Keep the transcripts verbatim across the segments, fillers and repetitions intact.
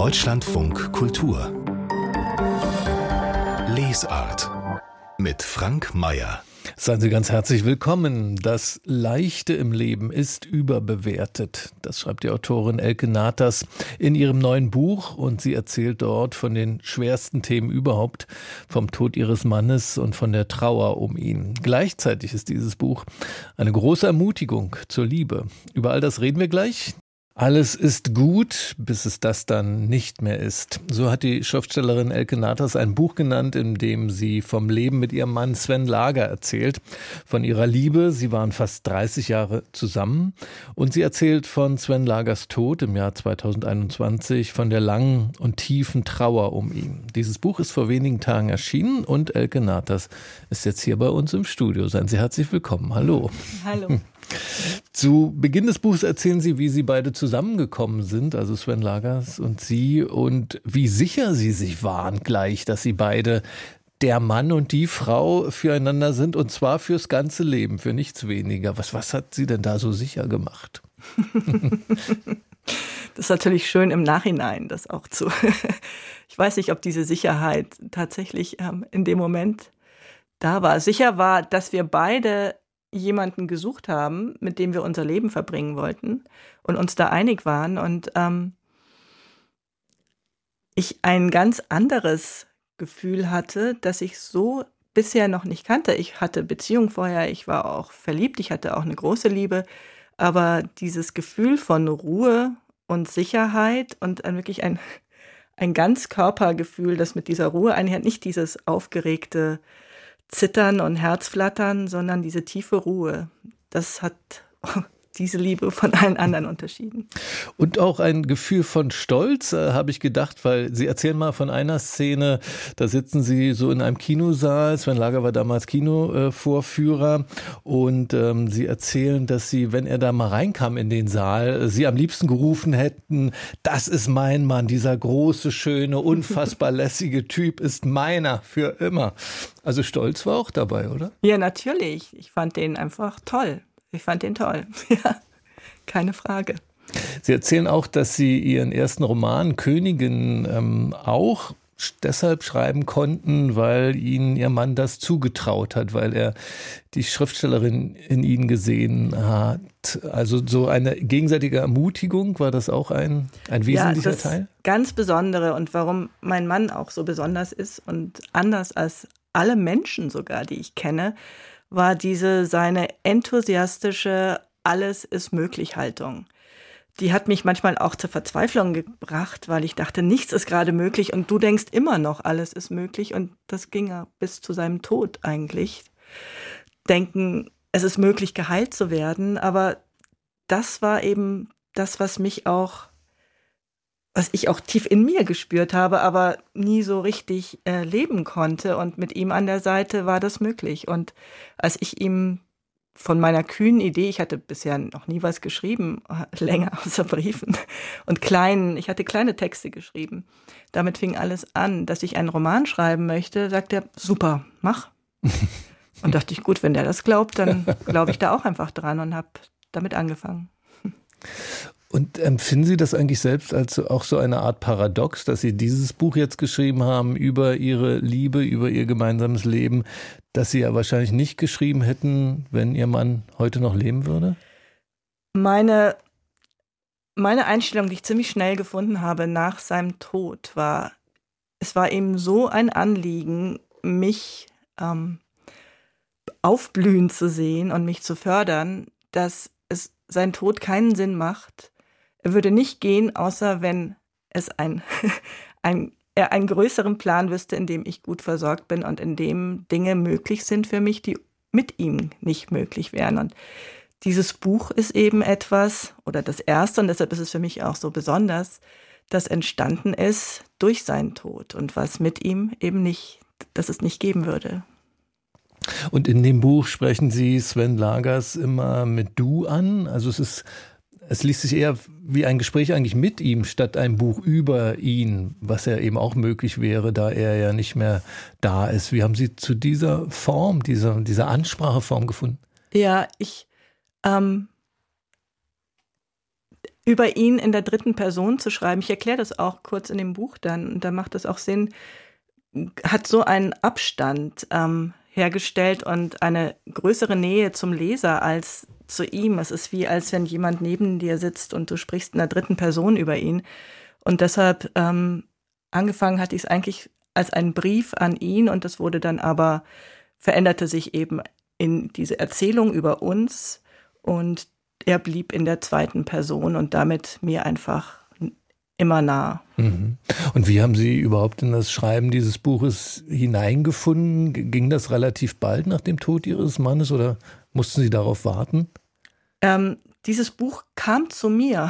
Deutschlandfunk Kultur Lesart mit Frank Mayer. Seien Sie ganz herzlich willkommen. Das Leichte im Leben ist überbewertet. Das schreibt die Autorin Elke Nathas in ihrem neuen Buch. Und sie erzählt dort von den schwersten Themen überhaupt, vom Tod ihres Mannes und von der Trauer um ihn. Gleichzeitig ist dieses Buch eine große Ermutigung zur Liebe. Über all das reden wir gleich. Alles ist gut, bis es das dann nicht mehr ist. So hat die Schriftstellerin Elke Nathas ein Buch genannt, in dem sie vom Leben mit ihrem Mann Sven Lager erzählt, von ihrer Liebe. Sie waren fast dreißig Jahre zusammen und sie erzählt von Sven Lagers Tod im Jahr zweitausendeinundzwanzig, von der langen und tiefen Trauer um ihn. Dieses Buch ist vor wenigen Tagen erschienen und Elke Nathas ist jetzt hier bei uns im Studio. Seien Sie herzlich willkommen. Hallo. Hallo. Zu Beginn des Buchs erzählen Sie, wie Sie beide zusammengekommen sind, also Sven Lagers und Sie, und wie sicher Sie sich waren gleich, dass Sie beide der Mann und die Frau füreinander sind, und zwar fürs ganze Leben, für nichts weniger. Was, was hat Sie denn da so sicher gemacht? Das ist natürlich schön im Nachhinein, das auch zu. Ich weiß nicht, ob diese Sicherheit tatsächlich ähm, in dem Moment da war. Sicher war, dass wir beide jemanden gesucht haben, mit dem wir unser Leben verbringen wollten und uns da einig waren, und ähm, ich ein ganz anderes Gefühl hatte, das ich so bisher noch nicht kannte. Ich hatte Beziehung vorher, ich war auch verliebt, ich hatte auch eine große Liebe, aber dieses Gefühl von Ruhe und Sicherheit und ein, wirklich ein, ein Ganzkörpergefühl, das mit dieser Ruhe einhergeht, nicht dieses aufgeregte Zittern und Herzflattern, sondern diese tiefe Ruhe. Das hat diese Liebe von allen anderen unterschieden. Und auch ein Gefühl von Stolz, äh, habe ich gedacht, weil Sie erzählen mal von einer Szene, da sitzen Sie so in einem Kinosaal, Sven Lager war damals Kinovorführer, äh, und ähm, Sie erzählen, dass Sie, wenn er da mal reinkam in den Saal, Sie am liebsten gerufen hätten: Das ist mein Mann, dieser große, schöne, unfassbar lässige Typ ist meiner für immer. Also Stolz war auch dabei, oder? Ja, natürlich. Ich fand den einfach toll. Ich fand den toll, ja, keine Frage. Sie erzählen auch, dass Sie Ihren ersten Roman Königin ähm, auch deshalb schreiben konnten, weil Ihnen Ihr Mann das zugetraut hat, weil er die Schriftstellerin in Ihnen gesehen hat. Also so eine gegenseitige Ermutigung, war das auch ein, ein wesentlicher ja, das Teil? Ganz Besondere, und warum mein Mann auch so besonders ist und anders als alle Menschen sogar, die ich kenne, war diese seine enthusiastische Alles-ist-möglich-Haltung. Die hat mich manchmal auch zur Verzweiflung gebracht, weil ich dachte, nichts ist gerade möglich und du denkst immer noch, alles ist möglich. Und das ging ja bis zu seinem Tod eigentlich. Denken, es ist möglich, geheilt zu werden. Aber das war eben das, was mich auch, was ich auch tief in mir gespürt habe, aber nie so richtig äh, leben konnte. Und mit ihm an der Seite war das möglich. Und als ich ihm von meiner kühnen Idee, ich hatte bisher noch nie was geschrieben, länger außer Briefen und kleinen, ich hatte kleine Texte geschrieben. Damit fing alles an, dass ich einen Roman schreiben möchte, sagt er: Super, mach. Und dachte ich, gut, wenn der das glaubt, dann glaube ich da auch einfach dran und habe damit angefangen. Und empfinden Sie das eigentlich selbst als auch so eine Art Paradox, dass Sie dieses Buch jetzt geschrieben haben über Ihre Liebe, über Ihr gemeinsames Leben, das Sie ja wahrscheinlich nicht geschrieben hätten, wenn Ihr Mann heute noch leben würde? Meine, meine Einstellung, die ich ziemlich schnell gefunden habe nach seinem Tod, war, es war ihm so ein Anliegen, mich ähm, aufblühen zu sehen und mich zu fördern, dass es sein Tod keinen Sinn macht. Er würde nicht gehen, außer wenn es ein, ein, er einen größeren Plan wüsste, in dem ich gut versorgt bin und in dem Dinge möglich sind für mich, die mit ihm nicht möglich wären. Und dieses Buch ist eben etwas, oder das erste, und deshalb ist es für mich auch so besonders, das entstanden ist durch seinen Tod und was mit ihm eben nicht, dass es nicht geben würde. Und in dem Buch sprechen Sie Sven Lagers immer mit Du an, also es ist Es liest sich eher wie ein Gespräch eigentlich mit ihm, statt ein Buch über ihn, was ja eben auch möglich wäre, da er ja nicht mehr da ist. Wie haben Sie zu dieser Form, dieser, dieser Anspracheform gefunden? Ja, ich, ähm, über ihn in der dritten Person zu schreiben, ich erkläre das auch kurz in dem Buch dann, und da macht es auch Sinn, hat so einen Abstand ähm, hergestellt und eine größere Nähe zum Leser als zu ihm. Es ist wie, als wenn jemand neben dir sitzt und du sprichst in der dritten Person über ihn. Und deshalb ähm, angefangen hatte ich es eigentlich als einen Brief an ihn, und das wurde dann aber, veränderte sich eben in diese Erzählung über uns, und er blieb in der zweiten Person und damit mir einfach immer nah. Mhm. Und wie haben Sie überhaupt in das Schreiben dieses Buches hineingefunden? Ging das relativ bald nach dem Tod Ihres Mannes oder mussten Sie darauf warten? Ähm, dieses Buch kam zu mir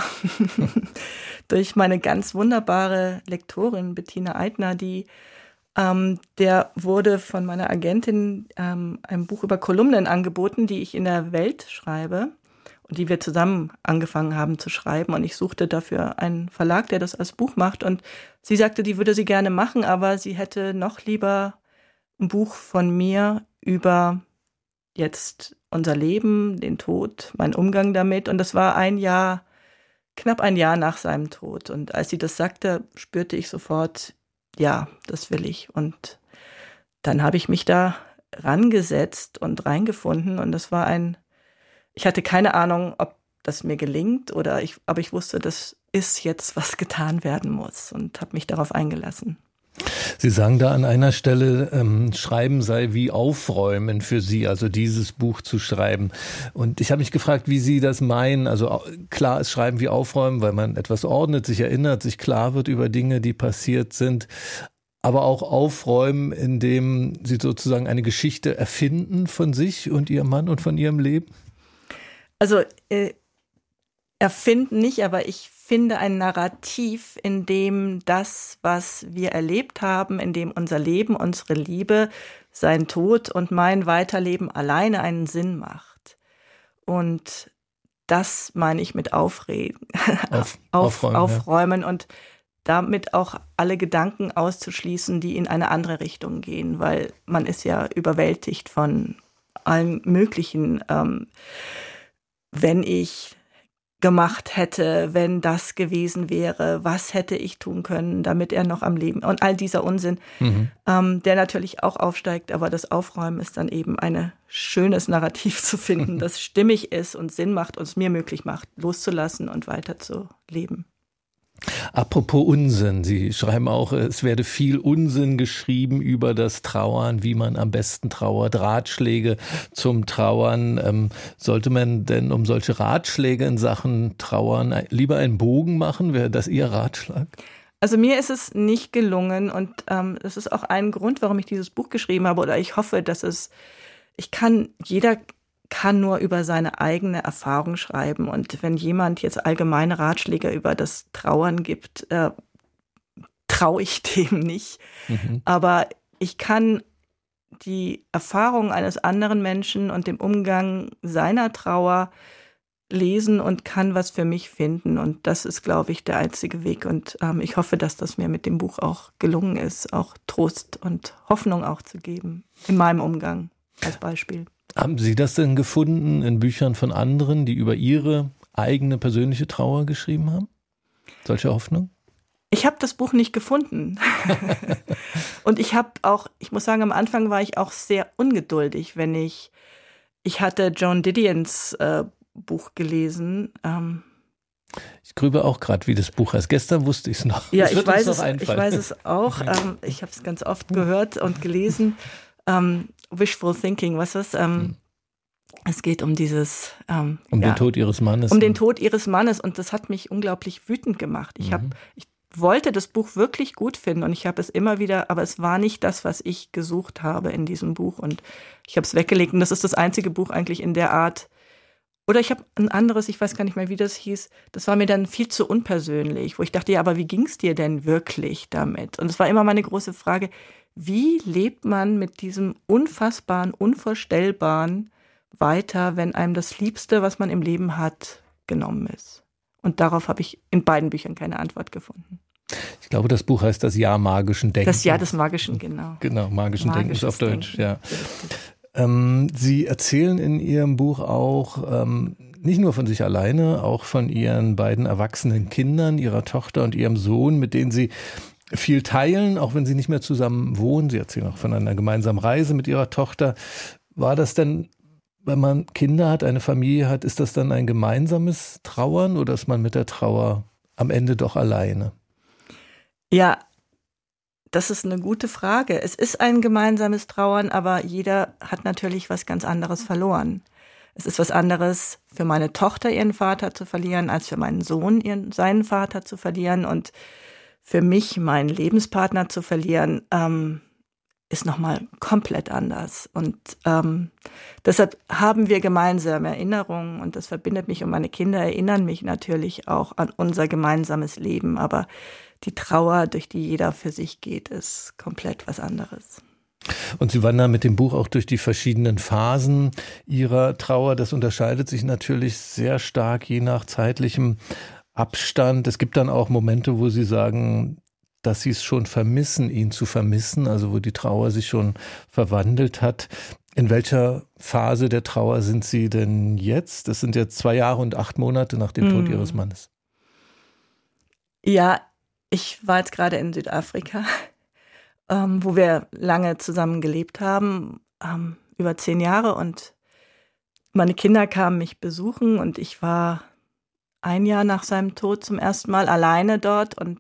durch meine ganz wunderbare Lektorin Bettina Eitner, die ähm, der wurde von meiner Agentin ähm, ein Buch über Kolumnen angeboten, die ich in der Welt schreibe und die wir zusammen angefangen haben zu schreiben. Und ich suchte dafür einen Verlag, der das als Buch macht. Und sie sagte, die würde sie gerne machen, aber sie hätte noch lieber ein Buch von mir über jetzt unser Leben, den Tod, mein Umgang damit. Und das war ein Jahr, knapp ein Jahr nach seinem Tod. Und als sie das sagte, spürte ich sofort, ja, das will ich. Und dann habe ich mich da rangesetzt und reingefunden. Und das war ein, ich hatte keine Ahnung, ob das mir gelingt oder ich, aber ich wusste, das ist jetzt, was getan werden muss, und habe mich darauf eingelassen. Sie sagen da an einer Stelle, ähm, Schreiben sei wie Aufräumen für Sie, also dieses Buch zu schreiben. Und ich habe mich gefragt, wie Sie das meinen. Also klar ist Schreiben wie Aufräumen, weil man etwas ordnet, sich erinnert, sich klar wird über Dinge, die passiert sind. Aber auch Aufräumen, indem Sie sozusagen eine Geschichte erfinden von sich und Ihrem Mann und von Ihrem Leben? Also äh, erfinden nicht, aber ich finde ein Narrativ, in dem das, was wir erlebt haben, in dem unser Leben, unsere Liebe, sein Tod und mein Weiterleben alleine einen Sinn macht. Und das meine ich mit Aufreden, Auf, Auf, aufräumen, aufräumen ja. Und damit auch alle Gedanken auszuschließen, die in eine andere Richtung gehen, weil man ist ja überwältigt von allen möglichen, ähm, wenn ich gemacht hätte, wenn das gewesen wäre, was hätte ich tun können, damit er noch am Leben, und all dieser Unsinn, mhm. ähm, der natürlich auch aufsteigt, aber das Aufräumen ist dann eben ein schönes Narrativ zu finden, das stimmig ist und Sinn macht und es mir möglich macht, loszulassen und weiterzuleben. Apropos Unsinn, Sie schreiben auch, es werde viel Unsinn geschrieben über das Trauern, wie man am besten trauert, Ratschläge zum Trauern. Ähm, sollte man denn um solche Ratschläge in Sachen Trauern lieber einen Bogen machen? Wäre das Ihr Ratschlag? Also mir ist es nicht gelungen, und ähm, das ist auch ein Grund, warum ich dieses Buch geschrieben habe, oder ich hoffe, dass es, ich kann, jeder kann nur über seine eigene Erfahrung schreiben. Und wenn jemand jetzt allgemeine Ratschläge über das Trauern gibt, äh, traue ich dem nicht. Mhm. Aber ich kann die Erfahrung eines anderen Menschen und dem Umgang seiner Trauer lesen und kann was für mich finden. Und das ist, glaube ich, der einzige Weg. Und ähm, ich hoffe, dass das mir mit dem Buch auch gelungen ist, auch Trost und Hoffnung auch zu geben, in meinem Umgang als Beispiel. Haben Sie das denn gefunden in Büchern von anderen, die über ihre eigene persönliche Trauer geschrieben haben? Solche Hoffnung? Ich habe das Buch nicht gefunden. Und ich habe auch, ich muss sagen, am Anfang war ich auch sehr ungeduldig, wenn ich, ich hatte Joan Didions äh, Buch gelesen. Ähm, ich grübe auch gerade, wie das Buch heißt. Gestern wusste ich es noch. Ja, ich weiß, es, ich weiß es auch. Ähm, ich habe es ganz oft gehört und gelesen. Ähm, Wishful Thinking, was ist das? Ähm, hm. Es geht um dieses... Ähm, um ja, den Tod ihres Mannes. Um den Tod ihres Mannes, und das hat mich unglaublich wütend gemacht. Ich, hab, ich wollte das Buch wirklich gut finden und ich habe es immer wieder, aber es war nicht das, was ich gesucht habe in diesem Buch, und ich habe es weggelegt, und das ist das einzige Buch eigentlich in der Art. Oder ich habe ein anderes, ich weiß gar nicht mehr, wie das hieß, das war mir dann viel zu unpersönlich, wo ich dachte, ja, aber wie ging es dir denn wirklich damit? Und es war immer meine große Frage, wie lebt man mit diesem Unfassbaren, Unvorstellbaren weiter, wenn einem das Liebste, was man im Leben hat, genommen ist? Und darauf habe ich in beiden Büchern keine Antwort gefunden. Ich glaube, das Buch heißt Das Jahr magischen Denkens. Das Jahr des magischen, genau. Genau, magischen Magisches Denkens auf Deutsch, Denken. ja. Ähm, Sie erzählen in Ihrem Buch auch, ähm, nicht nur von sich alleine, auch von ihren beiden erwachsenen Kindern, ihrer Tochter und ihrem Sohn, mit denen sie viel teilen, auch wenn sie nicht mehr zusammen wohnen. Sie erzählen auch von einer gemeinsamen Reise mit ihrer Tochter. War das denn, wenn man Kinder hat, eine Familie hat, ist das dann ein gemeinsames Trauern oder ist man mit der Trauer am Ende doch alleine? Ja, das ist eine gute Frage. Es ist ein gemeinsames Trauern, aber jeder hat natürlich was ganz anderes verloren. Es ist was anderes für meine Tochter, ihren Vater zu verlieren, als für meinen Sohn, ihren, seinen Vater zu verlieren. Und für mich, meinen Lebenspartner zu verlieren, ähm, ist nochmal komplett anders. Und ähm, deshalb haben wir gemeinsame Erinnerungen und das verbindet mich und meine Kinder erinnern mich natürlich auch an unser gemeinsames Leben. Aber die Trauer, durch die jeder für sich geht, ist komplett was anderes. Und Sie wandern mit dem Buch auch durch die verschiedenen Phasen Ihrer Trauer. Das unterscheidet sich natürlich sehr stark je nach zeitlichem Abstand. Es gibt dann auch Momente, wo Sie sagen, dass Sie es schon vermissen, ihn zu vermissen, also wo die Trauer sich schon verwandelt hat. In welcher Phase der Trauer sind Sie denn jetzt? Das sind jetzt zwei Jahre und acht Monate nach dem Tod mm. Ihres Mannes. Ja, ich war jetzt gerade in Südafrika, ähm, wo wir lange zusammen gelebt haben, ähm, über zehn Jahre. Und meine Kinder kamen mich besuchen und ich war ein Jahr nach seinem Tod zum ersten Mal alleine dort und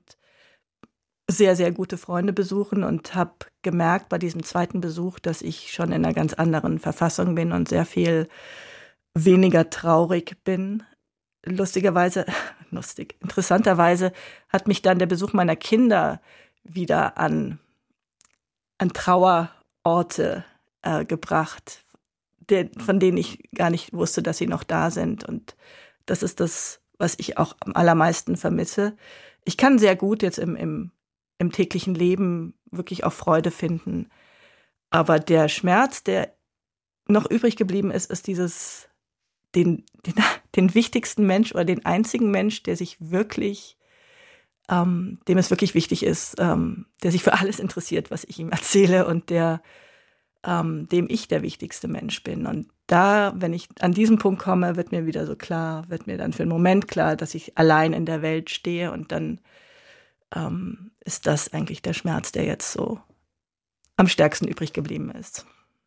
sehr, sehr gute Freunde besuchen und habe gemerkt bei diesem zweiten Besuch, dass ich schon in einer ganz anderen Verfassung bin und sehr viel weniger traurig bin. Lustigerweise, lustig, interessanterweise hat mich dann der Besuch meiner Kinder wieder an, an Trauerorte äh, gebracht, der, von denen ich gar nicht wusste, dass sie noch da sind. Und das ist das, was ich auch am allermeisten vermisse. Ich kann sehr gut jetzt im, im, im täglichen Leben wirklich auch Freude finden. Aber der Schmerz, der noch übrig geblieben ist, ist dieses, den, den, den wichtigsten Mensch oder den einzigen Mensch, der sich wirklich, ähm, dem es wirklich wichtig ist, ähm, der sich für alles interessiert, was ich ihm erzähle und der, ähm, dem ich der wichtigste Mensch bin. Und da, wenn ich an diesen Punkt komme, wird mir wieder so klar, wird mir dann für einen Moment klar, dass ich allein in der Welt stehe und dann ähm, ist das eigentlich der Schmerz, der jetzt so am stärksten übrig geblieben ist.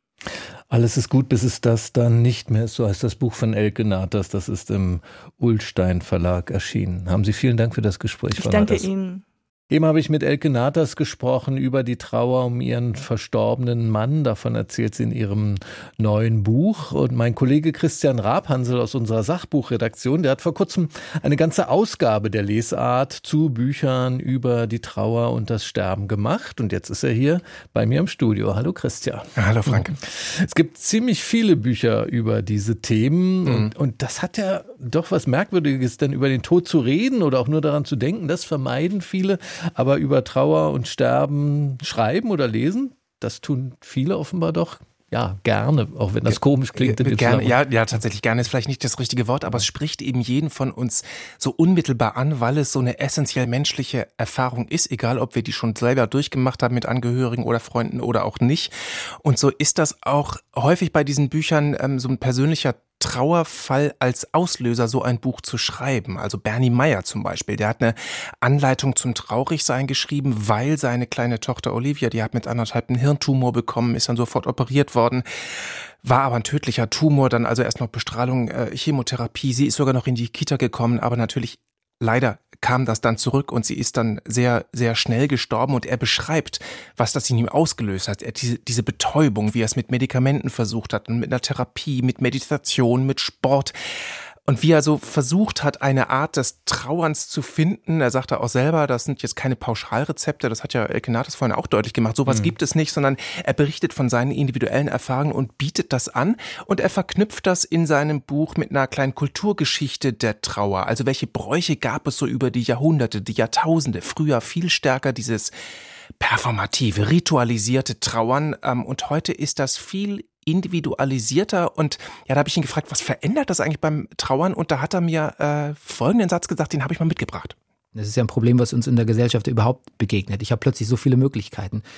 Alles ist gut, bis es das dann nicht mehr ist. So heißt das Buch von Elke Nathers. Das ist im Ullstein Verlag erschienen. Haben Sie vielen Dank für das Gespräch. Ich danke Ihnen. Eben habe ich mit Elke Nathers gesprochen über die Trauer um ihren verstorbenen Mann. Davon erzählt sie in ihrem neuen Buch. Und mein Kollege Christian Rabhansel aus unserer Sachbuchredaktion, der hat vor kurzem eine ganze Ausgabe der Lesart zu Büchern über die Trauer und das Sterben gemacht. Und jetzt ist er hier bei mir im Studio. Hallo Christian. Ja, hallo Frank. Es gibt ziemlich viele Bücher über diese Themen. Mhm. Und, und das hat ja doch was Merkwürdiges, denn über den Tod zu reden oder auch nur daran zu denken, das vermeiden viele. Aber über Trauer und Sterben schreiben oder lesen, das tun viele offenbar doch. Ja, gerne, auch wenn das komisch klingt. Äh, gerne, ja, ja, tatsächlich gerne ist vielleicht nicht das richtige Wort, aber es spricht eben jeden von uns so unmittelbar an, weil es so eine essentiell menschliche Erfahrung ist, egal ob wir die schon selber durchgemacht haben mit Angehörigen oder Freunden oder auch nicht. Und so ist das auch häufig bei diesen Büchern ähm, so ein persönlicher Trauerfall als Auslöser, so ein Buch zu schreiben. Also Bernie Meyer zum Beispiel, der hat eine Anleitung zum Traurigsein geschrieben, weil seine kleine Tochter Olivia, die hat mit anderthalb einen Hirntumor bekommen, ist dann sofort operiert worden, war aber ein tödlicher Tumor, dann also erst noch Bestrahlung, äh, Chemotherapie. Sie ist sogar noch in die Kita gekommen, aber natürlich leider kam das dann zurück und sie ist dann sehr, sehr schnell gestorben und er beschreibt, was das in ihm ausgelöst hat. Er, diese, diese Betäubung, wie er es mit Medikamenten versucht hat und mit einer Therapie, mit Meditation, mit Sport und wie er so versucht hat, eine Art des Trauerns zu finden. Er sagte auch selber, das sind jetzt keine Pauschalrezepte, das hat ja Elke Nathers vorhin auch deutlich gemacht. Sowas mhm. gibt es nicht, sondern er berichtet von seinen individuellen Erfahrungen und bietet das an und er verknüpft das in seinem Buch mit einer kleinen Kulturgeschichte der Trauer. Also welche Bräuche gab es so über die Jahrhunderte, die Jahrtausende, früher viel stärker dieses performative, ritualisierte Trauern und heute ist das viel individualisierter und ja, da habe ich ihn gefragt, was verändert das eigentlich beim Trauern und da hat er mir äh, folgenden Satz gesagt, den habe ich mal mitgebracht. Das ist ja ein Problem, was uns in der Gesellschaft überhaupt begegnet. Ich habe plötzlich so viele Möglichkeiten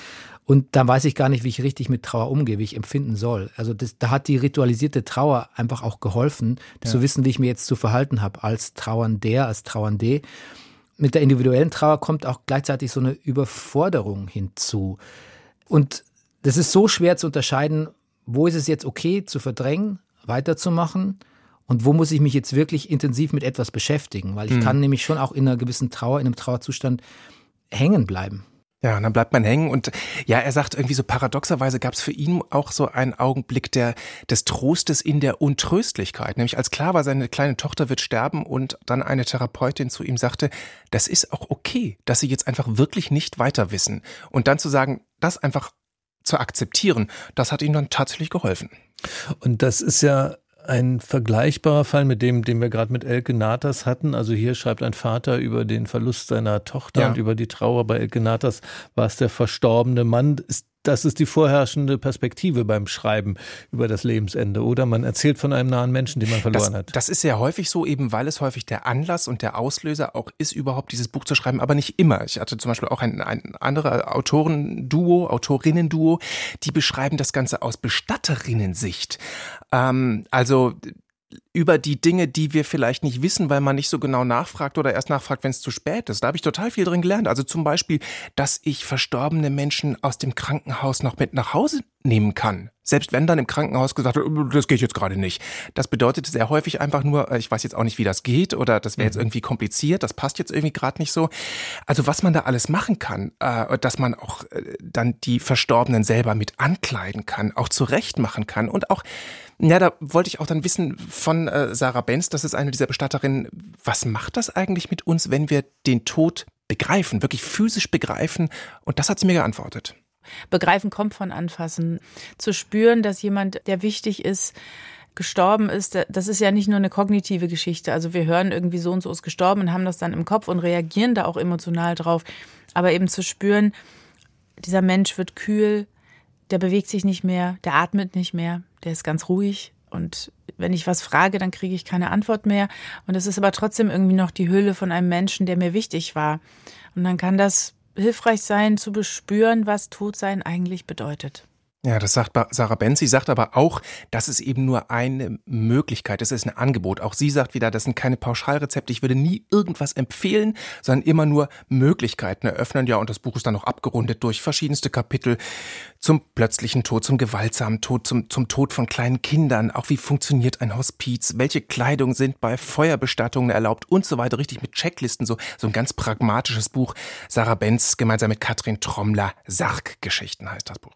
Und dann weiß ich gar nicht, wie ich richtig mit Trauer umgehe, wie ich empfinden soll. Also das, da hat die ritualisierte Trauer einfach auch geholfen, ja. zu wissen, wie ich mir jetzt zu verhalten habe als Trauernder, als Trauernde. Mit der individuellen Trauer kommt auch gleichzeitig so eine Überforderung hinzu. Und das ist so schwer zu unterscheiden, wo ist es jetzt okay zu verdrängen, weiterzumachen und wo muss ich mich jetzt wirklich intensiv mit etwas beschäftigen. Weil ich mhm. kann nämlich schon auch in einer gewissen Trauer, in einem Trauerzustand hängen bleiben. Ja, und dann bleibt man hängen und ja, er sagt irgendwie so paradoxerweise gab es für ihn auch so einen Augenblick der, des Trostes in der Untröstlichkeit. Nämlich als klar war, seine kleine Tochter wird sterben und dann eine Therapeutin zu ihm sagte, das ist auch okay, dass sie jetzt einfach wirklich nicht weiter wissen. Und dann zu sagen, das einfach zu akzeptieren, das hat ihm dann tatsächlich geholfen. Und das ist ja ein vergleichbarer Fall mit dem, den wir gerade mit Elke Nathas hatten. Also hier schreibt ein Vater über den Verlust seiner Tochter ja. und über die Trauer. Bei Elke Nathas war es der verstorbene Mann. Das ist die vorherrschende Perspektive beim Schreiben über das Lebensende, oder? Man erzählt von einem nahen Menschen, den man verloren das, hat. Das ist sehr häufig so, eben weil es häufig der Anlass und der Auslöser auch ist, überhaupt dieses Buch zu schreiben, aber nicht immer. Ich hatte zum Beispiel auch ein, ein anderes Autorenduo, Autorinnen-Duo, die beschreiben das Ganze aus Bestatterinnensicht. Ähm, also über die Dinge, die wir vielleicht nicht wissen, weil man nicht so genau nachfragt oder erst nachfragt, wenn es zu spät ist. Da habe ich total viel drin gelernt. Also zum Beispiel, dass ich verstorbene Menschen aus dem Krankenhaus noch mit nach Hause nehmen kann. Selbst wenn dann im Krankenhaus gesagt wird, das geht jetzt gerade nicht. Das bedeutet sehr häufig einfach nur, ich weiß jetzt auch nicht, wie das geht oder das wäre jetzt irgendwie kompliziert, das passt jetzt irgendwie gerade nicht so. Also was man da alles machen kann, äh, dass man auch äh, dann die Verstorbenen selber mit ankleiden kann, auch zurecht machen kann und auch, ja, da wollte ich auch dann wissen von äh, Sarah Benz, das ist eine dieser Bestatterinnen, was macht das eigentlich mit uns, wenn wir den Tod begreifen, wirklich physisch begreifen? Und das hat sie mir geantwortet. Begreifen kommt von Anfassen. Zu spüren, dass jemand, der wichtig ist, gestorben ist, das ist ja nicht nur eine kognitive Geschichte. Also wir hören irgendwie so und so ist gestorben und haben das dann im Kopf und reagieren da auch emotional drauf. Aber eben zu spüren, dieser Mensch wird kühl, der bewegt sich nicht mehr, der atmet nicht mehr, der ist ganz ruhig. Und wenn ich was frage, dann kriege ich keine Antwort mehr. Und es ist aber trotzdem irgendwie noch die Hülle von einem Menschen, der mir wichtig war. Und dann kann das hilfreich sein, zu bespüren, was Todsein eigentlich bedeutet. Ja, das sagt Sarah Benz. Sie sagt aber auch, das ist eben nur eine Möglichkeit, das ist ein Angebot. Auch sie sagt wieder, das sind keine Pauschalrezepte. Ich würde nie irgendwas empfehlen, sondern immer nur Möglichkeiten eröffnen. Ja, und das Buch ist dann noch abgerundet durch verschiedenste Kapitel zum plötzlichen Tod, zum gewaltsamen Tod, zum, zum Tod von kleinen Kindern. Auch wie funktioniert ein Hospiz? Welche Kleidung sind bei Feuerbestattungen erlaubt und so weiter. Richtig mit Checklisten, so, so ein ganz pragmatisches Buch. Sarah Benz gemeinsam mit Katrin Trommler. Sarggeschichten heißt das Buch.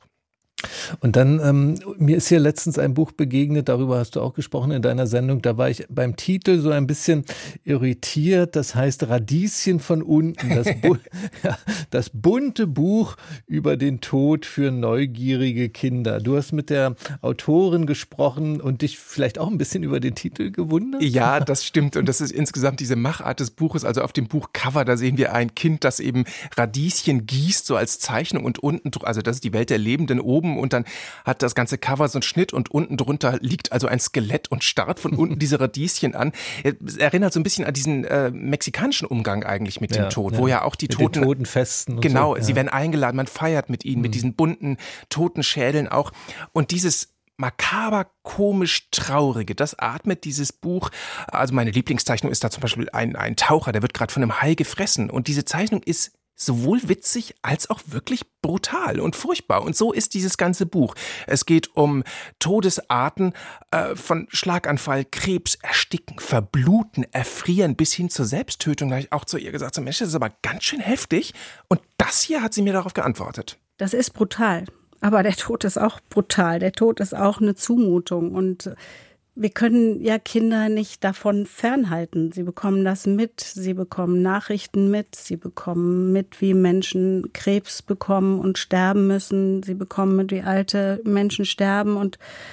Und dann, ähm, mir ist hier letztens ein Buch begegnet, darüber hast du auch gesprochen in deiner Sendung, da war ich beim Titel so ein bisschen irritiert, das heißt Radieschen von unten, das, bu- ja, das bunte Buch über den Tod für neugierige Kinder. Du hast mit der Autorin gesprochen und dich vielleicht auch ein bisschen über den Titel gewundert? Ja, das stimmt und das ist insgesamt diese Machart des Buches, also auf dem Buchcover, da sehen wir ein Kind, das eben Radieschen gießt, so als Zeichnung und unten, also das ist die Welt der Lebenden oben und dann hat das ganze Cover so einen Schnitt und unten drunter liegt also ein Skelett und starrt von unten diese Radieschen an. Es erinnert so ein bisschen an diesen äh, mexikanischen Umgang eigentlich mit ja, dem Tod, ja. wo ja auch die mit Toten... den Totenfesten und Genau, so, ja. Sie werden eingeladen, man feiert mit ihnen, mhm. mit diesen bunten Totenschädeln auch. Und dieses makaber, komisch, traurige, das atmet dieses Buch. Also meine Lieblingszeichnung ist da zum Beispiel ein, ein Taucher, der wird gerade von einem Hai gefressen. Und diese Zeichnung ist sowohl witzig als auch wirklich brutal und furchtbar. Und so ist dieses ganze Buch. Es geht um Todesarten äh, von Schlaganfall, Krebs, Ersticken, Verbluten, Erfrieren bis hin zur Selbsttötung. Da habe ich auch zu ihr gesagt, so Mensch, das ist aber ganz schön heftig. Und das hier hat sie mir darauf geantwortet. Das ist brutal. Aber der Tod ist auch brutal. Der Tod ist auch eine Zumutung. Und wir können ja Kinder nicht davon fernhalten. Sie bekommen das mit, sie bekommen Nachrichten mit, sie bekommen mit, wie Menschen Krebs bekommen und sterben müssen. Sie bekommen mit, wie alte Menschen sterben. Und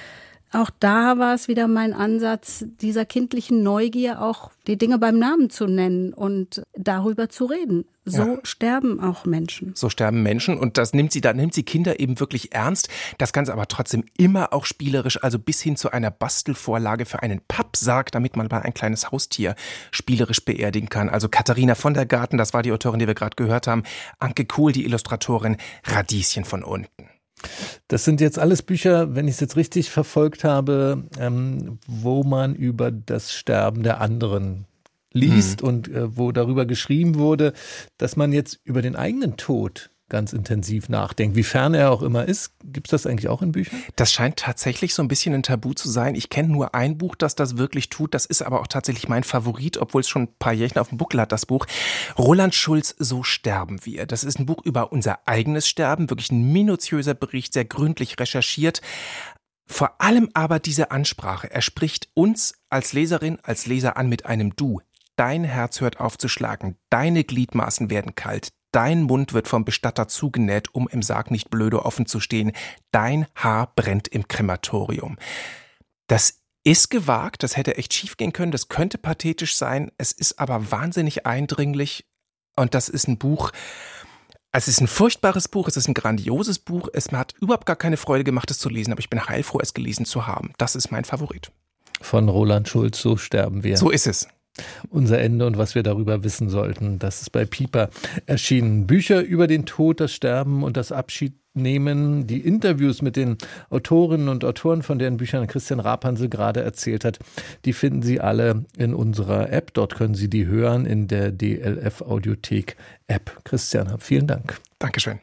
auch da war es wieder mein Ansatz, dieser kindlichen Neugier auch die Dinge beim Namen zu nennen und darüber zu reden. So ja. sterben auch Menschen. So sterben Menschen und das nimmt sie, da nimmt sie Kinder eben wirklich ernst. Das Ganze aber trotzdem immer auch spielerisch, also bis hin zu einer Bastelvorlage für einen Pappsarg, damit man mal ein kleines Haustier spielerisch beerdigen kann. Also Katharina von der Garten, das war die Autorin, die wir gerade gehört haben. Anke Kuhl, die Illustratorin, Radieschen von unten. Das sind jetzt alles Bücher, wenn ich es jetzt richtig verfolgt habe, ähm, wo man über das Sterben der anderen liest mhm. und äh, wo darüber geschrieben wurde, dass man jetzt über den eigenen Tod ganz intensiv nachdenkt, wie fern er auch immer ist. Gibt es das eigentlich auch in Büchern? Das scheint tatsächlich so ein bisschen ein Tabu zu sein. Ich kenne nur ein Buch, das das wirklich tut. Das ist aber auch tatsächlich mein Favorit, obwohl es schon ein paar Jährchen auf dem Buckel hat, das Buch. Roland Schulz, So sterben wir. Das ist ein Buch über unser eigenes Sterben, wirklich ein minutiöser Bericht, sehr gründlich recherchiert. Vor allem aber diese Ansprache. Er spricht uns als Leserin, als Leser an mit einem Du. Dein Herz hört auf zu schlagen, deine Gliedmaßen werden kalt, dein Mund wird vom Bestatter zugenäht, um im Sarg nicht blöde offen zu stehen, dein Haar brennt im Krematorium. Das ist gewagt, das hätte echt schief gehen können, das könnte pathetisch sein, es ist aber wahnsinnig eindringlich und das ist ein Buch, es ist ein furchtbares Buch, es ist ein grandioses Buch, es hat überhaupt gar keine Freude gemacht, es zu lesen, aber ich bin heilfroh, es gelesen zu haben. Das ist mein Favorit. Von Roland Schulz, So sterben wir. So ist es. Unser Ende und was wir darüber wissen sollten. Das ist bei Piper erschienen. Bücher über den Tod, das Sterben und das Abschiednehmen. Die Interviews mit den Autorinnen und Autoren, von deren Büchern Christian Rapansel gerade erzählt hat, die finden Sie alle in unserer App. Dort können Sie die hören in der D L F Audiothek App. Christian, vielen Dank. Dankeschön.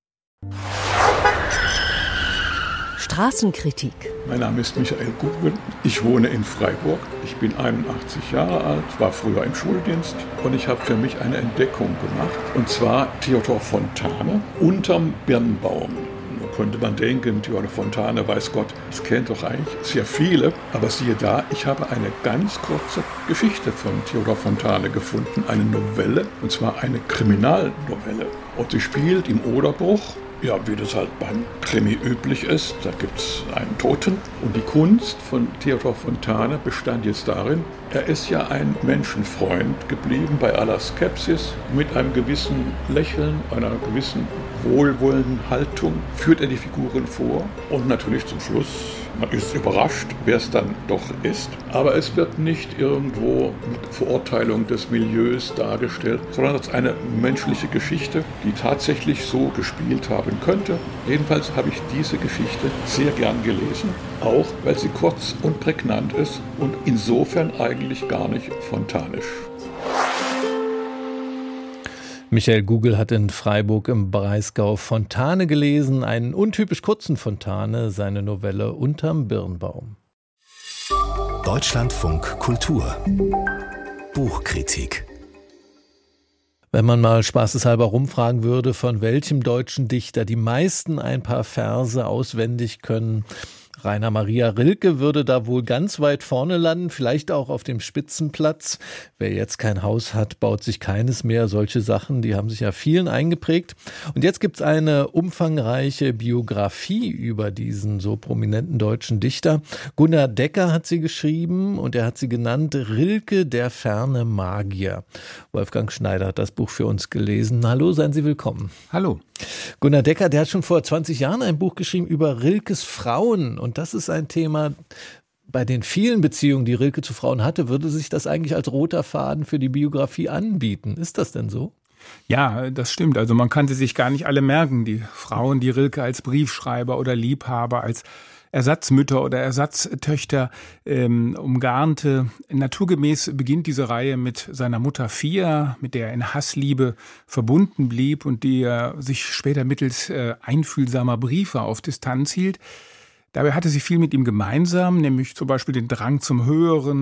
Straßenkritik. Mein Name ist Michael Google. Ich wohne in Freiburg. Ich bin einundachtzig Jahre alt, war früher im Schuldienst und ich habe für mich eine Entdeckung gemacht. Und zwar Theodor Fontane unterm Birnbaum. Da könnte man denken, Theodor Fontane, weiß Gott, das kennt doch eigentlich sehr viele. Aber siehe da, ich habe eine ganz kurze Geschichte von Theodor Fontane gefunden. Eine Novelle, und zwar eine Kriminalnovelle. Und sie spielt im Oderbruch. Ja, wie das halt beim Krimi üblich ist, da gibt es einen Toten. Und die Kunst von Theodor Fontane bestand jetzt darin, er ist ja ein Menschenfreund geblieben bei aller Skepsis. Mit einem gewissen Lächeln, einer gewissen wohlwollenden Haltung führt er die Figuren vor. Und natürlich zum Schluss, man ist überrascht, wer es dann doch ist. Aber es wird nicht irgendwo mit Verurteilung des Milieus dargestellt, sondern als eine menschliche Geschichte, die tatsächlich so gespielt haben könnte. Jedenfalls habe ich diese Geschichte sehr gern gelesen, auch weil sie kurz und prägnant ist und insofern eigentlich gar nicht fontanisch. Michael Google hat in Freiburg im Breisgau Fontane gelesen, einen untypisch kurzen Fontane, seine Novelle Unterm Birnbaum. Deutschlandfunk Kultur Buchkritik. Wenn man mal spaßeshalber rumfragen würde, von welchem deutschen Dichter die meisten ein paar Verse auswendig können, Rainer Maria Rilke würde da wohl ganz weit vorne landen, vielleicht auch auf dem Spitzenplatz. Wer jetzt kein Haus hat, baut sich keines mehr. Solche Sachen, die haben sich ja vielen eingeprägt. Und jetzt gibt's eine umfangreiche Biografie über diesen so prominenten deutschen Dichter. Gunnar Decker hat sie geschrieben und er hat sie genannt Rilke, der ferne Magier. Wolfgang Schneider hat das Buch für uns gelesen. Hallo, seien Sie willkommen. Hallo. Gunnar Decker, der hat schon vor zwanzig Jahren ein Buch geschrieben über Rilkes Frauen. Und das ist ein Thema, bei den vielen Beziehungen, die Rilke zu Frauen hatte, würde sich das eigentlich als roter Faden für die Biografie anbieten. Ist das denn so? Ja, das stimmt. Also man kann sie sich gar nicht alle merken. Die Frauen, die Rilke als Briefschreiber oder Liebhaber, als Ersatzmütter oder Ersatztöchter ähm, umgarnte. Naturgemäß beginnt diese Reihe mit seiner Mutter Fia, mit der er in Hassliebe verbunden blieb und die er sich später mittels äh, einfühlsamer Briefe auf Distanz hielt. Dabei hatte sie viel mit ihm gemeinsam, nämlich zum Beispiel den Drang zum Höheren,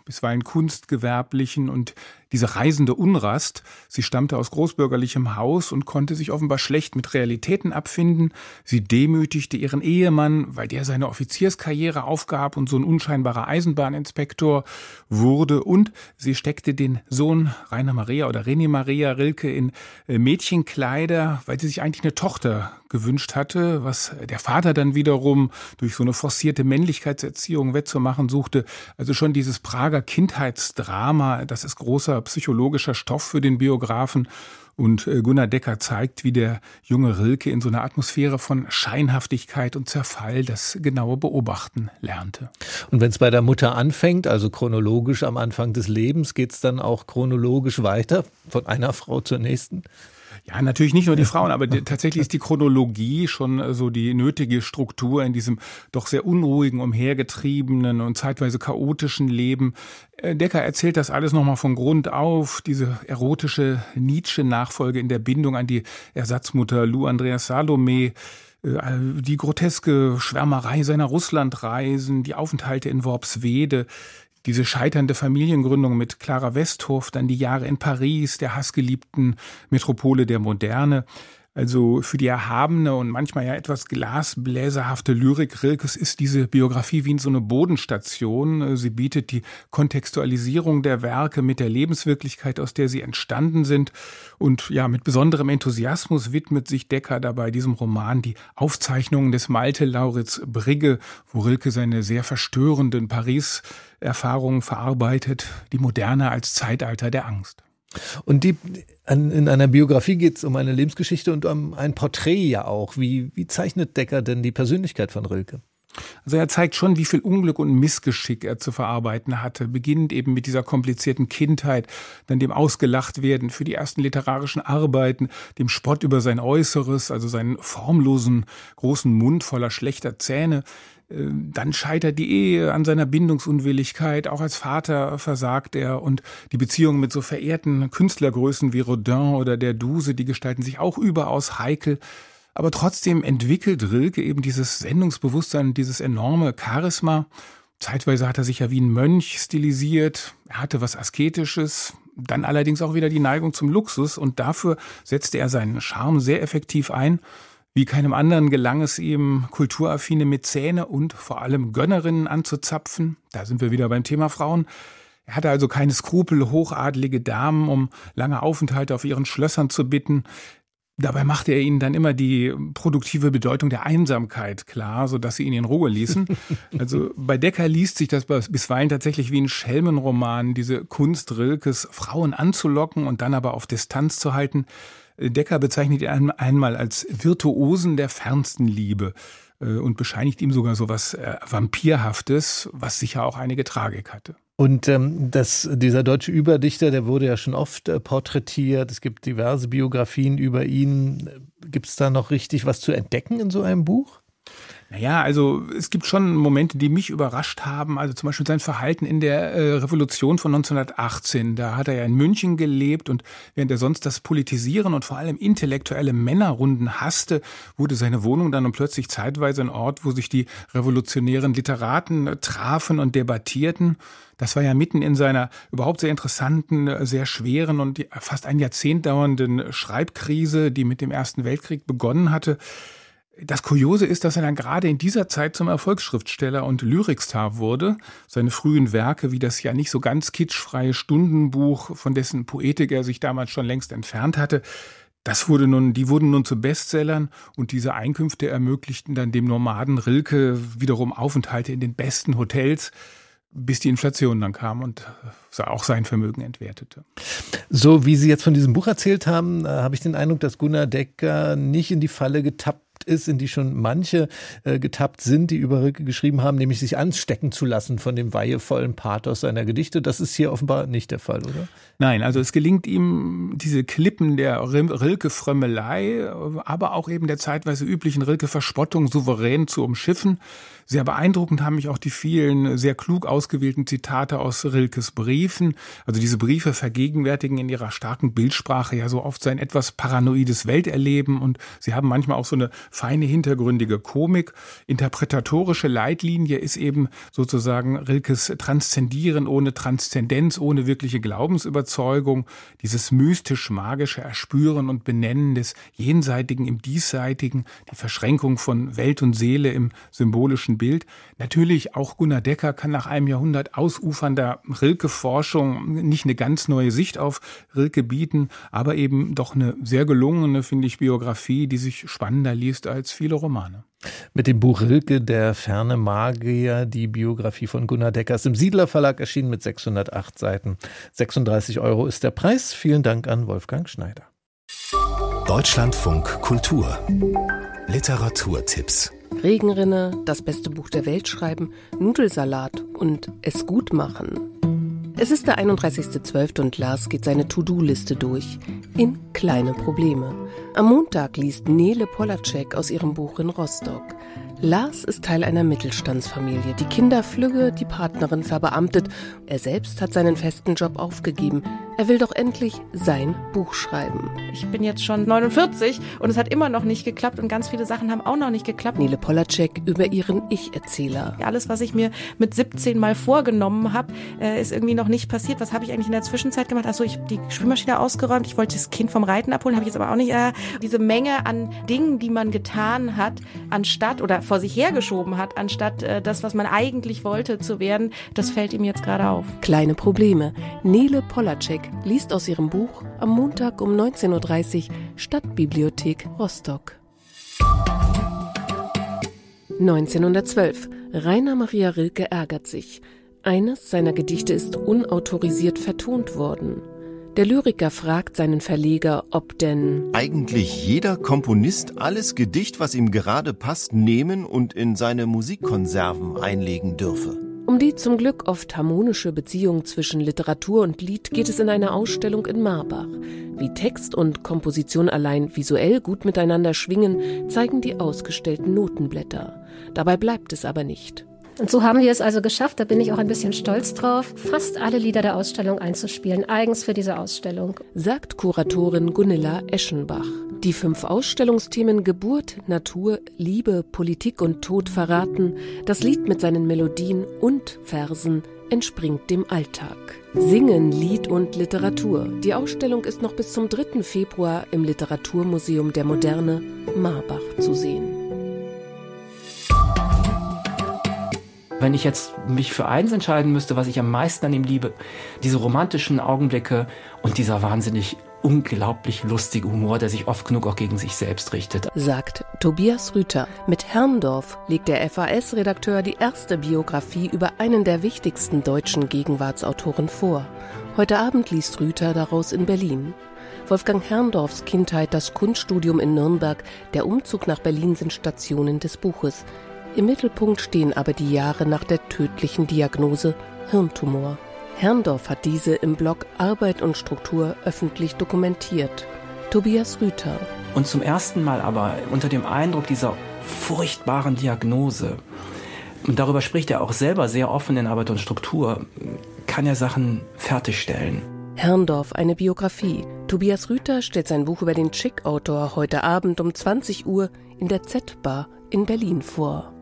bisweilen kunstgewerblichen und diese reisende Unrast. Sie stammte aus großbürgerlichem Haus und konnte sich offenbar schlecht mit Realitäten abfinden. Sie demütigte ihren Ehemann, weil der seine Offizierskarriere aufgab und so ein unscheinbarer Eisenbahninspektor wurde. Und sie steckte den Sohn Rainer Maria oder René Maria Rilke in Mädchenkleider, weil sie sich eigentlich eine Tochter gewünscht hatte, was der Vater dann wiederum durch so eine forcierte Männlichkeitserziehung wettzumachen suchte. Also schon dieses Prager Kindheitsdrama, das ist großer psychologischer Stoff für den Biografen. Und Gunnar Decker zeigt, wie der junge Rilke in so einer Atmosphäre von Scheinhaftigkeit und Zerfall das genaue Beobachten lernte. Und wenn es bei der Mutter anfängt, also chronologisch am Anfang des Lebens, geht es dann auch chronologisch weiter, von einer Frau zur nächsten? Ja, natürlich nicht nur die Frauen, aber die, tatsächlich ist die Chronologie schon so die nötige Struktur in diesem doch sehr unruhigen, umhergetriebenen und zeitweise chaotischen Leben. Decker erzählt das alles nochmal von Grund auf, diese erotische Nietzsche-Nachfolge in der Bindung an die Ersatzmutter Lou Andreas Salome, die groteske Schwärmerei seiner Russlandreisen, die Aufenthalte in Worpswede, diese scheiternde Familiengründung mit Clara Westhoff, dann die Jahre in Paris, der hassgeliebten Metropole der Moderne. Also für die erhabene und manchmal ja etwas glasbläserhafte Lyrik Rilkes ist diese Biografie wie so eine Bodenstation. Sie bietet die Kontextualisierung der Werke mit der Lebenswirklichkeit, aus der sie entstanden sind. Und ja, mit besonderem Enthusiasmus widmet sich Decker dabei diesem Roman die Aufzeichnungen des Malte Lauritz Brigge, wo Rilke seine sehr verstörenden Paris-Erfahrungen verarbeitet, die Moderne als Zeitalter der Angst. Und die, an, in einer Biografie geht es um eine Lebensgeschichte und um ein Porträt ja auch. Wie, wie zeichnet Decker denn die Persönlichkeit von Rilke? Also er zeigt schon, wie viel Unglück und Missgeschick er zu verarbeiten hatte. Beginnend eben mit dieser komplizierten Kindheit, dann dem Ausgelachtwerden für die ersten literarischen Arbeiten, dem Spott über sein Äußeres, also seinen formlosen, großen Mund voller schlechter Zähne. Dann scheitert die Ehe an seiner Bindungsunwilligkeit. Auch als Vater versagt er. Und die Beziehungen mit so verehrten Künstlergrößen wie Rodin oder der Duse, die gestalten sich auch überaus heikel. Aber trotzdem entwickelt Rilke eben dieses Sendungsbewusstsein, dieses enorme Charisma. Zeitweise hat er sich ja wie ein Mönch stilisiert. Er hatte was Asketisches. Dann allerdings auch wieder die Neigung zum Luxus. Und dafür setzte er seinen Charme sehr effektiv ein. Wie keinem anderen gelang es ihm, kulturaffine Mäzene und vor allem Gönnerinnen anzuzapfen. Da sind wir wieder beim Thema Frauen. Er hatte also keine Skrupel, hochadlige Damen um lange Aufenthalte auf ihren Schlössern zu bitten. Dabei machte er ihnen dann immer die produktive Bedeutung der Einsamkeit klar, sodass sie ihn in Ruhe ließen. Also bei Decker liest sich das bisweilen tatsächlich wie ein Schelmenroman, diese Kunst Rilkes, Frauen anzulocken und dann aber auf Distanz zu halten. Decker bezeichnet ihn einmal als Virtuosen der fernsten Liebe und bescheinigt ihm sogar so was Vampirhaftes, was sicher auch einige Tragik hatte. Und ähm, das, dieser deutsche Überdichter, der wurde ja schon oft äh, porträtiert. Es gibt diverse Biografien über ihn. Gibt es da noch richtig was zu entdecken in so einem Buch? Naja, also es gibt schon Momente, die mich überrascht haben. Also zum Beispiel sein Verhalten in der äh, Revolution von neunzehnhundertachtzehn. Da hat er ja in München gelebt und während er sonst das Politisieren und vor allem intellektuelle Männerrunden hasste, wurde seine Wohnung dann plötzlich zeitweise ein Ort, wo sich die revolutionären Literaten äh, trafen und debattierten. Das war ja mitten in seiner überhaupt sehr interessanten, sehr schweren und fast ein Jahrzehnt dauernden Schreibkrise, die mit dem Ersten Weltkrieg begonnen hatte. Das Kuriose ist, dass er dann gerade in dieser Zeit zum Erfolgsschriftsteller und Lyrikstar wurde. Seine frühen Werke, wie das ja nicht so ganz kitschfreie Stundenbuch, von dessen Poetik er sich damals schon längst entfernt hatte, das wurde nun, die wurden nun zu Bestsellern und diese Einkünfte ermöglichten dann dem Nomaden Rilke wiederum Aufenthalte in den besten Hotels, bis die Inflation dann kam und auch sein Vermögen entwertete. So wie Sie jetzt von diesem Buch erzählt haben, habe ich den Eindruck, dass Gunnar Decker nicht in die Falle getappt ist, in die schon manche äh, getappt sind, die über Rilke geschrieben haben, nämlich sich anstecken zu lassen von dem weihevollen Pathos seiner Gedichte. Das ist hier offenbar nicht der Fall, oder? Nein, also es gelingt ihm, diese Klippen der Rilke-Frömmelei, aber auch eben der zeitweise üblichen Rilke-Verspottung souverän zu umschiffen. Sehr beeindruckend haben mich auch die vielen sehr klug ausgewählten Zitate aus Rilkes Briefen. Also diese Briefe vergegenwärtigen in ihrer starken Bildsprache ja so oft sein etwas paranoides Welterleben und sie haben manchmal auch so eine feine, hintergründige Komik. Interpretatorische Leitlinie ist eben sozusagen Rilkes Transzendieren ohne Transzendenz, ohne wirkliche Glaubensüberzeugung, dieses mystisch-magische Erspüren und Benennen des Jenseitigen im Diesseitigen, die Verschränkung von Welt und Seele im symbolischen Bild. Natürlich auch Gunnar Decker kann nach einem Jahrhundert ausufernder Rilke-Forschung nicht eine ganz neue Sicht auf Rilke bieten, aber eben doch eine sehr gelungene, finde ich, Biografie, die sich spannender liest als viele Romane. Mit dem Buch Rilke, der ferne Magier, die Biografie von Gunnar Decker, ist im Siedler Verlag erschienen mit sechshundertacht Seiten. sechsunddreißig Euro ist der Preis. Vielen Dank an Wolfgang Schneider. Deutschlandfunk Kultur. Literaturtipps. Regenrinne, das beste Buch der Welt schreiben, Nudelsalat und es gut machen. Es ist der einunddreißigster zwölfte und Lars geht seine To-Do-Liste durch. In kleine Probleme. Am Montag liest Nele Polacek aus ihrem Buch in Rostock. Lars ist Teil einer Mittelstandsfamilie. Die Kinder flügge, die Partnerin verbeamtet. Er selbst hat seinen festen Job aufgegeben. Er will doch endlich sein Buch schreiben. Ich bin jetzt schon neunundvierzig und es hat immer noch nicht geklappt und ganz viele Sachen haben auch noch nicht geklappt. Nele Polacek über ihren Ich-Erzähler. Alles, was ich mir mit siebzehn mal vorgenommen habe, ist irgendwie noch nicht passiert. Was habe ich eigentlich in der Zwischenzeit gemacht? Achso, ich habe die Spülmaschine ausgeräumt. Ich wollte das Kind vom Reiten abholen, habe ich jetzt aber auch nicht. Äh, diese Menge an Dingen, die man getan hat, anstatt oder vor sich hergeschoben hat, anstatt äh, das, was man eigentlich wollte zu werden, das fällt ihm jetzt gerade auf. Kleine Probleme. Nele Polacek liest aus ihrem Buch am Montag um neunzehn Uhr dreißig, Stadtbibliothek Rostock. neunzehnhundertzwölf. Rainer Maria Rilke ärgert sich. Eines seiner Gedichte ist unautorisiert vertont worden. Der Lyriker fragt seinen Verleger, ob denn eigentlich jeder Komponist alles Gedicht, was ihm gerade passt, nehmen und in seine Musikkonserven einlegen dürfe. Um die zum Glück oft harmonische Beziehung zwischen Literatur und Lied geht es in einer Ausstellung in Marbach. Wie Text und Komposition allein visuell gut miteinander schwingen, zeigen die ausgestellten Notenblätter. Dabei bleibt es aber nicht. Und so haben wir es also geschafft, da bin ich auch ein bisschen stolz drauf, fast alle Lieder der Ausstellung einzuspielen, eigens für diese Ausstellung. Sagt Kuratorin Gunilla Eschenbach. Die fünf Ausstellungsthemen Geburt, Natur, Liebe, Politik und Tod verraten, das Lied mit seinen Melodien und Versen entspringt dem Alltag. Singen, Lied und Literatur. Die Ausstellung ist noch bis zum dritten Februar im Literaturmuseum der Moderne Marbach zu sehen. Wenn ich jetzt mich für eins entscheiden müsste, was ich am meisten an ihm liebe, diese romantischen Augenblicke und dieser wahnsinnig unglaublich lustige Humor, der sich oft genug auch gegen sich selbst richtet. Sagt Tobias Rüther. Mit Herrndorf legt der F A S-Redakteur die erste Biografie über einen der wichtigsten deutschen Gegenwartsautoren vor. Heute Abend liest Rüther daraus in Berlin. Wolfgang Herrndorfs Kindheit, das Kunststudium in Nürnberg, der Umzug nach Berlin sind Stationen des Buches. Im Mittelpunkt stehen aber die Jahre nach der tödlichen Diagnose Hirntumor. Herrndorf hat diese im Blog Arbeit und Struktur öffentlich dokumentiert. Tobias Rüther. Und zum ersten Mal aber unter dem Eindruck dieser furchtbaren Diagnose, und darüber spricht er auch selber sehr offen in Arbeit und Struktur, kann er Sachen fertigstellen. Herrndorf, eine Biografie. Tobias Rüther stellt sein Buch über den Chick-Autor heute Abend um zwanzig Uhr in der Z-Bar in Berlin vor.